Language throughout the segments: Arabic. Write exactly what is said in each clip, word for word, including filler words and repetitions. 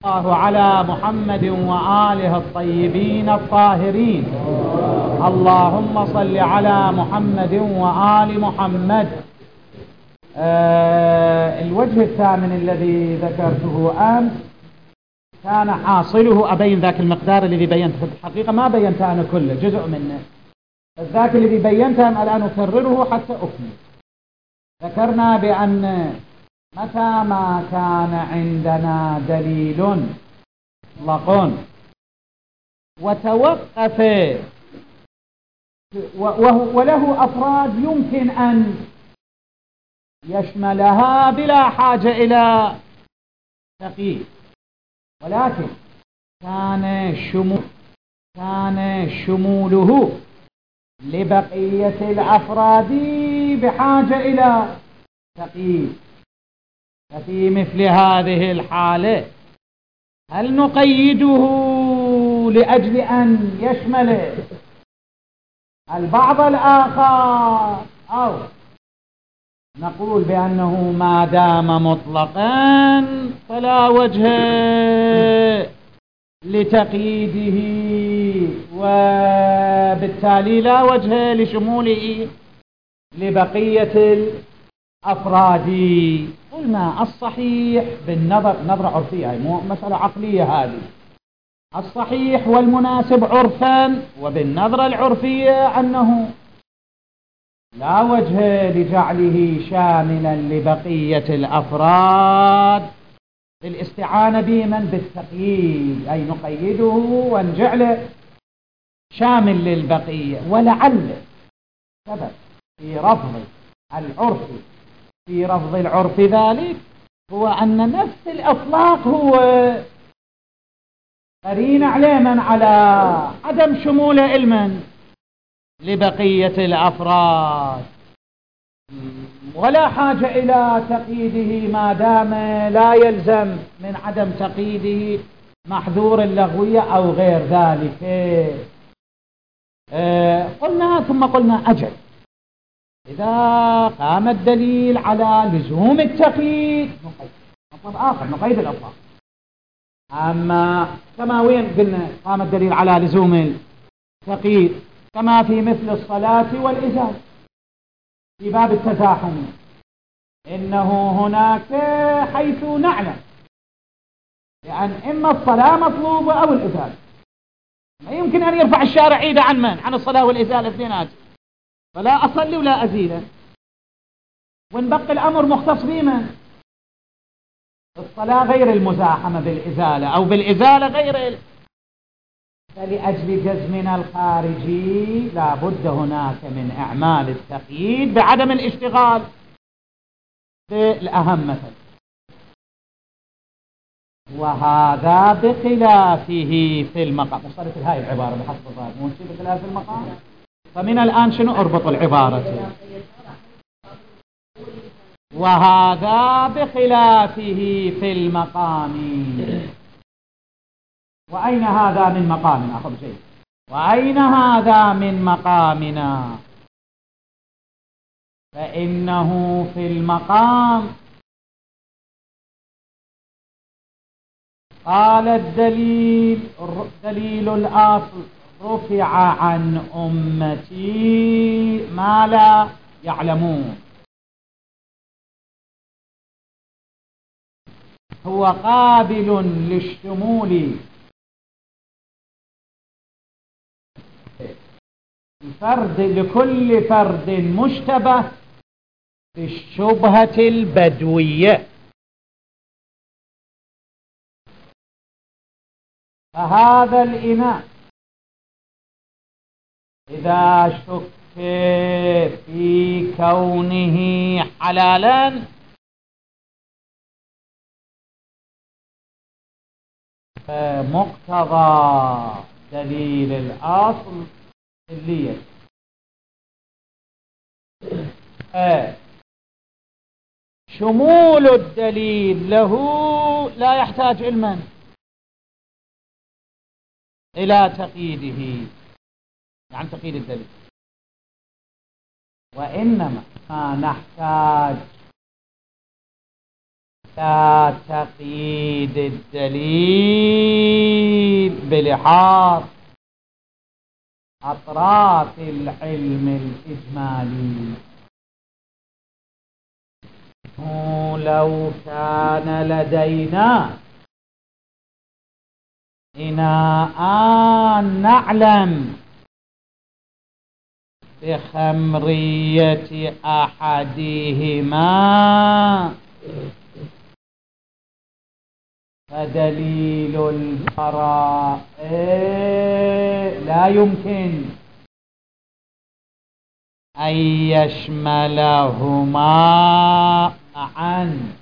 الله على محمد وآله الطيبين الطاهرين. اللهم صل على محمد وآل محمد. آه الوجه الثامن الذي ذكرته أمس كان حاصله أبين ذاك المقدار الذي بينته، في الحقيقة ما بينته أنا كله، جزء منه، ذاك الذي بينته الآن أكرره حتى أكمل. ذكرنا بأن متى ما كان عندنا دليل مطلق وتوقف وله أفراد يمكن أن يشملها بلا حاجة إلى تقييد، ولكن كان شمول كان شموله لبقية الأفراد بحاجة إلى تقييد. ففي مثل هذه الحالة هل نقيده لأجل أن يشمل البعض الآخر، أو نقول بأنه ما دام مطلقا فلا وجه لتقييده وبالتالي لا وجه لشموله لبقية الأفراد؟ قلنا الصحيح بالنظر نظرة عرفية، هي مو مسألة عقلية، هذه الصحيح والمناسب عرفا وبالنظرة العرفية أنه لا وجه لجعله شاملا لبقية الأفراد بالاستعانة بمن بالتقييد، أي نقيده ونجعله شامل للبقية. ولعل سبب في رفض العرف في رفض العرف ذلك هو أن نفس الإطلاق هو قرين عليه من على عدم شمول علما لبقية الأفراد، ولا حاجة إلى تقييده ما دام لا يلزم من عدم تقييده محذور اللغوية أو غير ذلك. اه قلنا ثم قلنا أجل إذا قام الدليل على لزوم التقييد نقيد مطلب آخر، نقيد الأطلاق. أما كما وين قلنا قام الدليل على لزوم التقييد كما في مثل الصلاة والإزالة في باب التزاحم، إنه هناك حيث نعلم لأن إما الصلاة مطلوبة أو الإزالة، ما يمكن أن يرفع الشارع عيدا عن من؟ عن الصلاة والإزالة اثنينات، فلا أصلي ولا أزيله، ونبقي الأمر مختص بمن؟ الصلاة غير المزاحمة بالإزالة أو بالإزالة غير ال... فلأجل جزمنا الخارجي لا بد هناك من إعمال التقييد بعدم الاشتغال بالأهم مثلا، وهذا بخلافه في المقام. وصلت هاي العبارة بحسب الظاهر مو شيء بخلاف المقام. فمن الآن شنو أربط العبارة؟ وهذا بخلافه في المقام. وأين هذا من مقامنا؟ خب جيد، وأين هذا من مقامنا؟ فإنه في المقام قال الدليل دليل الأصل رفع عن أمتي ما لا يعلمون، هو قابل للشمول الفرد لكل فرد مشتبه بالشبهة البدوية. فهذا الإناء إذا شك في كونه حلالا مقتضى دليل الأصل اللي شمول الدليل له لا يحتاج علما إلى تقييده، يعني تقييد الدليل، وإنما ما نحتاج لا تقييد الدليل بلحاظ أطراف العلم الإجمالي. لو كان لدينا إناءان نعلم بخمرية أحدهما فدليل البراء لا يمكن أن يشملهما معا،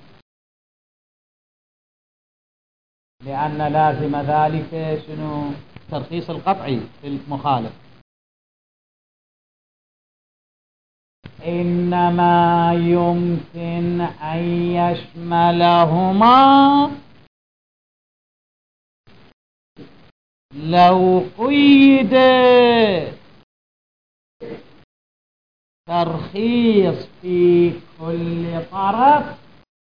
لأن لازم ذلك شنو؟ ترخيص القطعي في المخالف. إنما يمكن أن يشملهما لو قيد ترخيص في كل طرف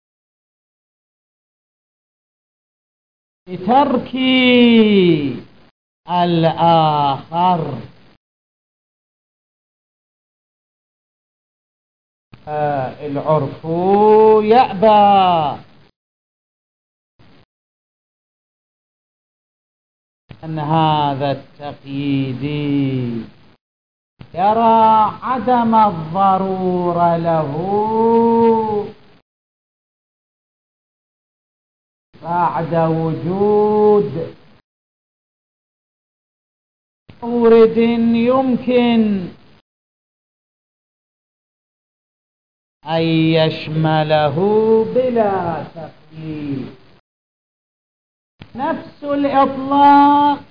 بترك الآخر. آه العرف يأبى أن هذا التقييد يرى عدم الضرورة له بعد وجود مورد يمكن أن يشمله بلا تقييد. نفس الإطلاق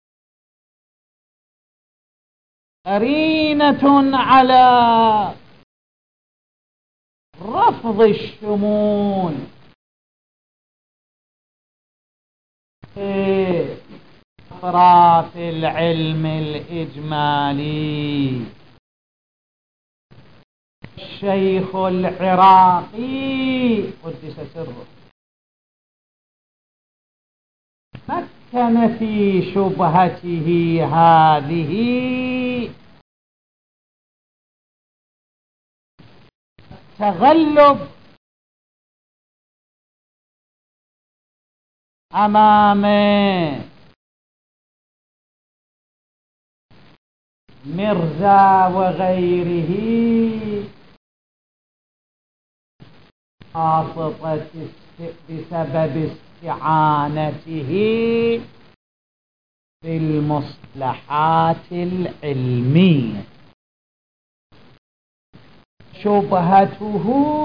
قرينة على رفض الشمول في أطراف العلم الإجمالي. الشيخ العراقي قدس سره مكن في شبهته هذه التغلب أمام مرزا وغيره خاصة بسبب استعانته بالمصطلحات العلمية. شبهته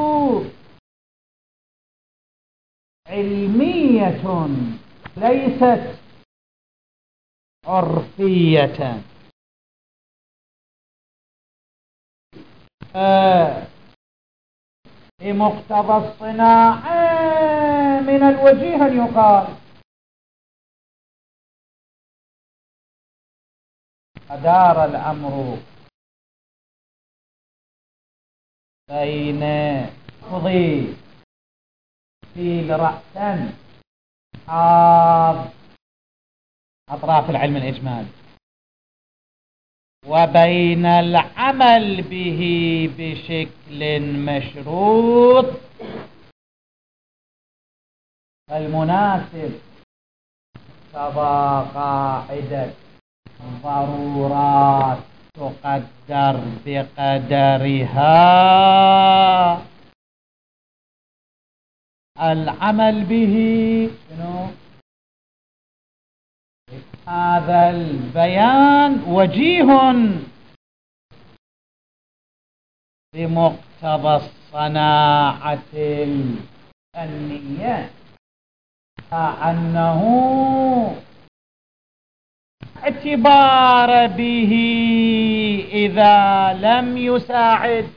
علمية ليست عرفية. آه بمقتضى الصناعة من الوجيه أن يقال أدار الأمر بين قضي في رأسا أطراف العلم الإجمالي وبين العمل به بشكل مشروط. فالمناسب تضع قاعدة ضرورات تقدر بقدرها العمل به شنو؟ هذا البيان وجيه بمقتضى الصناعة الفنية، أنه اعتبار به إذا لم يساعد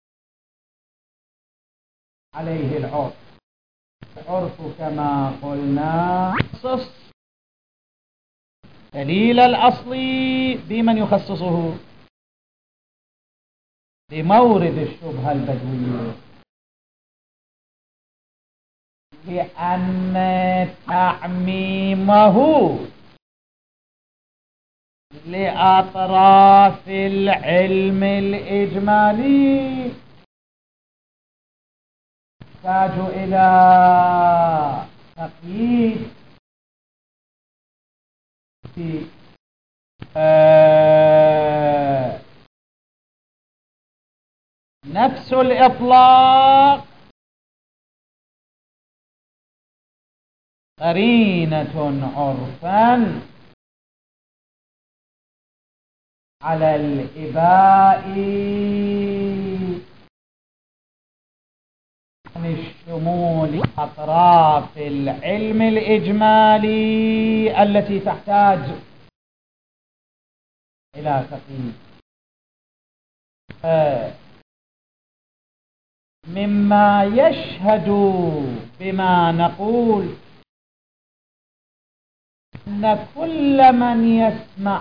عليه العرف. العرف كما قلنا يخصص دليل الأصلي بمن يخصصه؟ بمورد الشبهة البدوية. لأن تعميمه لأطراف العلم الإجمالي يحتاج إلى تقييد في آه نفس الإطلاق قرينة عرفا على الإباء عن الشمول أطراف العلم الإجمالي التي تحتاج إلى تقييد. مما يشهد بما نقول أن كل من يسمع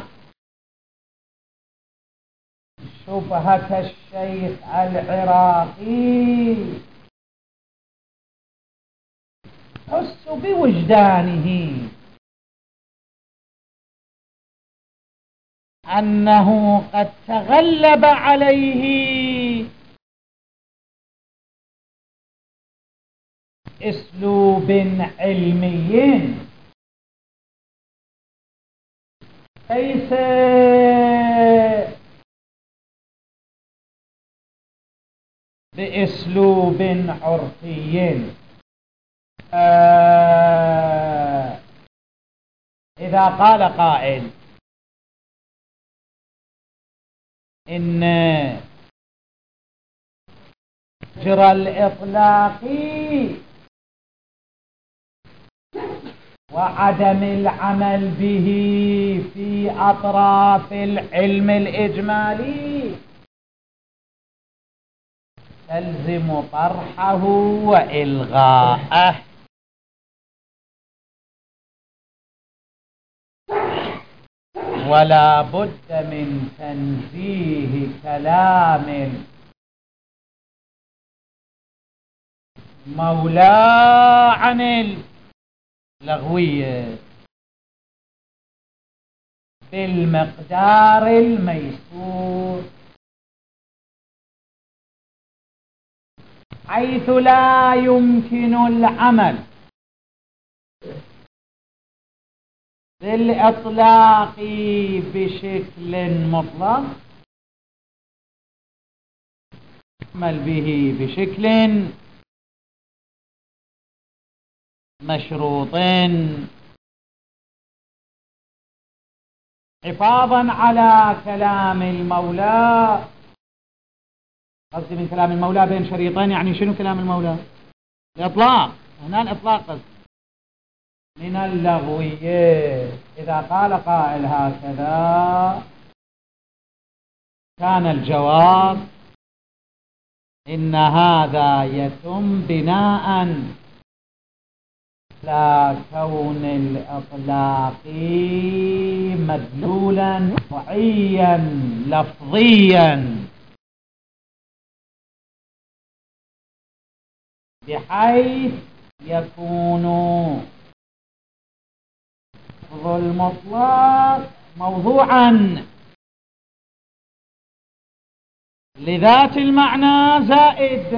شبهة الشيخ العراقي يحس بوجدانه أنه قد تغلب عليه أسلوب علمي ليس بأسلوب عرفي. آه إذا قال قائل إن جرى الإطلاقي وعدم العمل به في أطراف العلم الإجمالي تلزم طرحه وإلغاءه، ولا بد من تنزيه كلام مولى عن اللغوية بالمقدار الميسور، حيث لا يمكن العمل بالإطلاق بشكل مطلق عمل به بشكل مشروط حفاظا على كلام المولى. قصدي من كلام المولى بين شريطين، يعني شنو كلام المولى؟ الإطلاق، هنا الإطلاق قصدي من اللغوية. إذا قال قائل هكذا كان الجواب إن هذا يتم بناء لا كون الإطلاق مدلولا وعيا لفظيا بحيث يكون لفظ المطلق موضوعا لذات المعنى زائد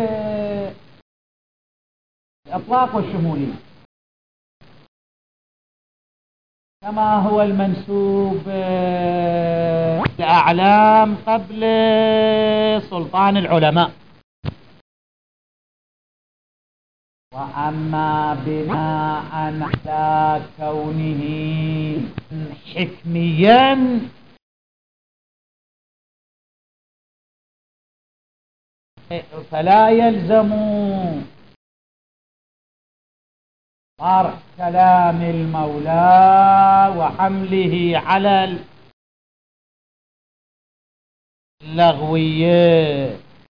الإطلاق والشمولية، كما هو المنسوب لأعلام قبل سلطان العلماء. وأما بناء على كونه حكميا فلا يلزم طرح كلام المولى وحمله على اللغوية.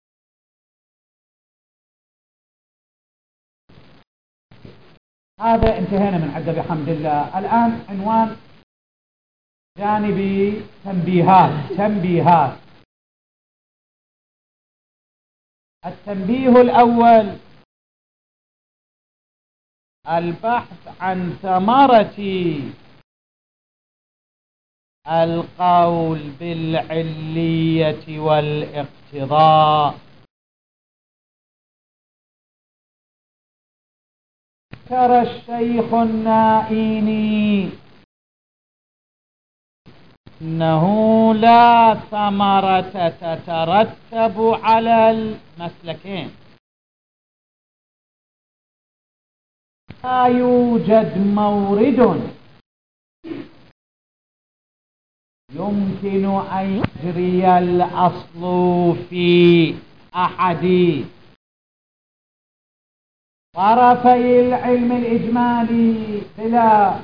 هذا انتهينا من عنده بحمد الله. الآن عنوان جانبي تنبيهات. تنبيهات التنبيه الأول البحث عن ثمرة القول بالعلية والاقتضاء. ذكر الشيخ النائيني أنه لا ثمرة تترتب على المسلكين، لا يوجد مورد يمكن أن يجري الأصل في أحد طرفي العلم الإجمالي بلا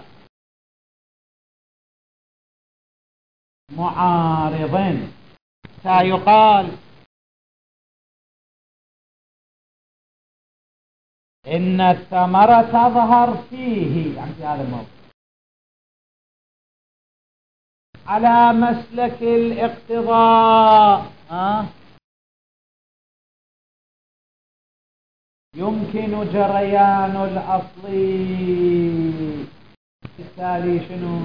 معارض، سيقال إن الثمرة تظهر فيه، يعني في هذا الموضوع، على مسلك الاقتضاء. أه؟ يمكن جريان الأصل، بالتالي شنو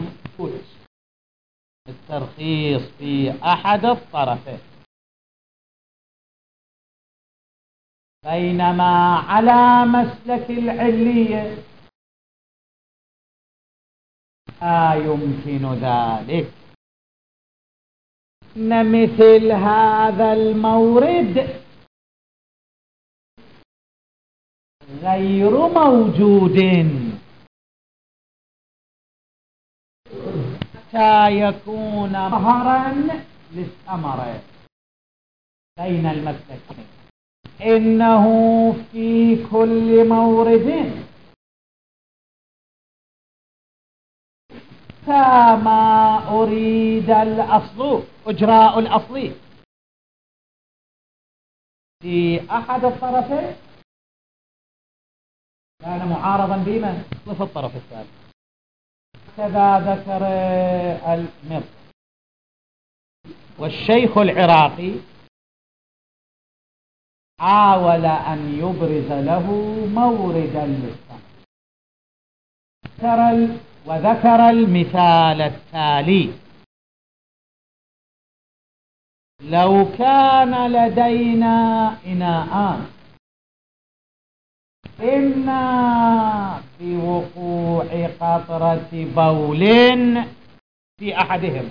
الترخيص في أحد الطرفين، بينما على مسلك العلية لا يمكن ذلك. إن مثل هذا المورد غير موجود حتى يكون مظهرا للثمرة بين المسلكين. إنه في كل مورد كما أريد الأصل إجراء الأصل في أحد الطرفين كان معارضا بمن؟ في الطرف الثالث. كذا ذكر المرء والشيخ العراقي حاول أن يبرز له موردا للثمرة، وذكر المثال التالي: لو كان لدينا إناءان، إما بوقوع قطرة بول في أحدهما،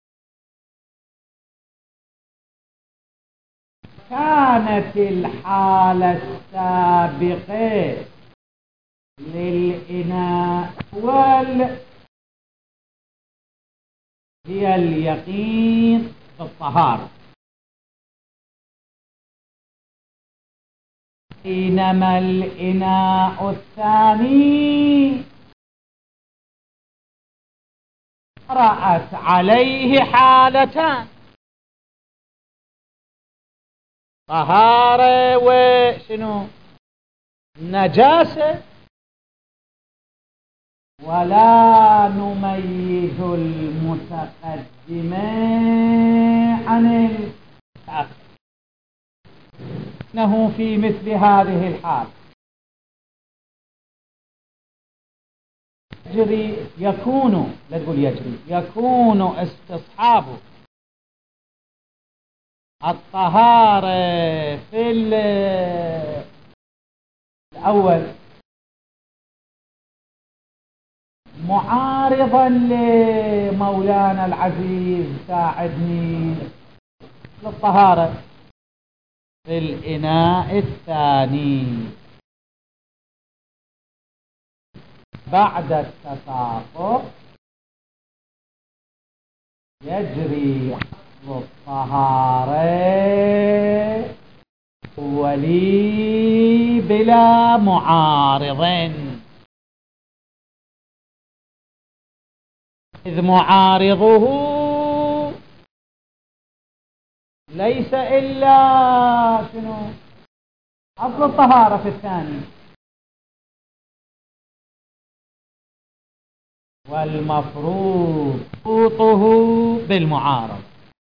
كانت الحالة السابقة للإناء وال هي اليقين بالطهارة، بينما الإناء الثاني طرأت عليه حالتان: طهارة وشنو نجاسة، ولا نميز المتقدم عن التأخر. إنه في مثل هذه الحال يجري يكون لا تقول يجري يكون استصحاب الطهارة في الأول معارضا لمولانا العزيز ساعدني للطهارة في الإناء الثاني بعد التساقط، يجري أصل الطهارة ولي بلا معارض، إذ معارضه ليس إلا شنو أصل الطهارة في الثاني، والمفروض سقوطه بالمعارض.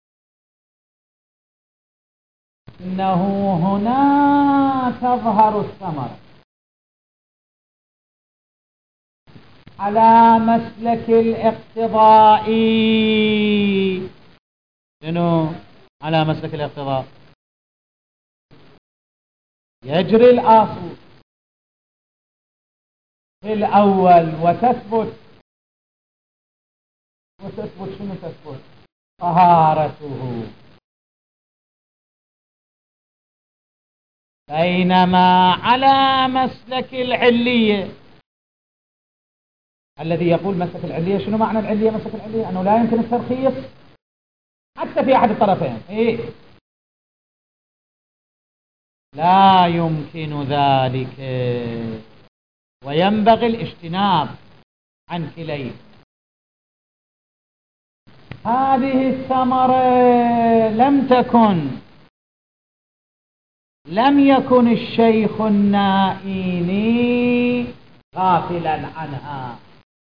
إنه هنا تظهر الثمرة، على مسلك الاقتضاء. شنو على مسلك الاقتضاء؟ يجري الأصل في الأول وتثبت وتثبت شنو تثبت؟ طهارته. بينما على مسلك العلية، الذي يقول مسلك العلية، شنو معنى العلية؟ مسلك العلية أنه لا يمكن الترخيص حتى في أحد الطرفين. إيه؟ لا يمكن ذلك، وينبغي الاجتناب عن كليه. هذه الثمرة لم تكن لم يكن الشيخ النائيني غافلا عنها،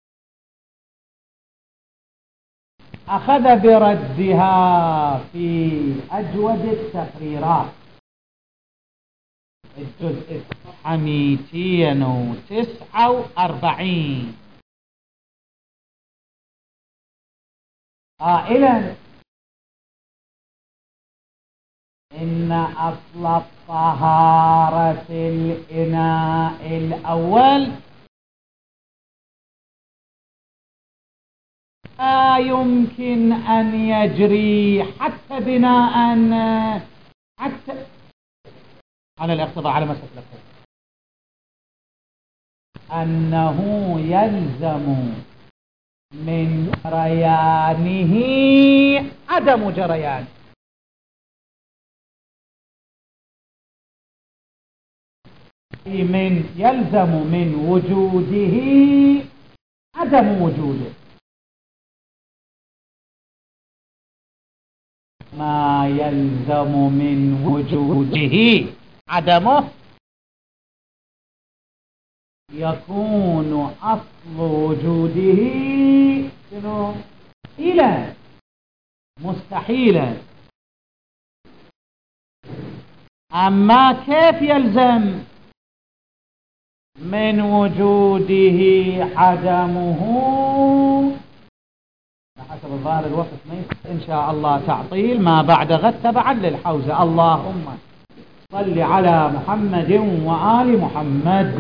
أخذ بردها في أجود التقريرات، الجزء مئتين وتسعة وأربعين، قائلا إن أصل الطهارة الإناء الأول لا يمكن أن يجري حتى بناء حتى على الاقتضاء، على مسألة الاقتضاء، أنه يلزم من جريانه عدم جريانه. من يلزم من وجوده عدم وجوده، ما يلزم من وجوده عدمه يكون أصل وجوده مستحيلا مستحيلا. أما كيف يلزم من وجوده عدمه؟ حسب الظاهر الوقت إن شاء الله تعطيل ما بعد غد تبعا للحوزة. اللهم صل على محمد وآل محمد.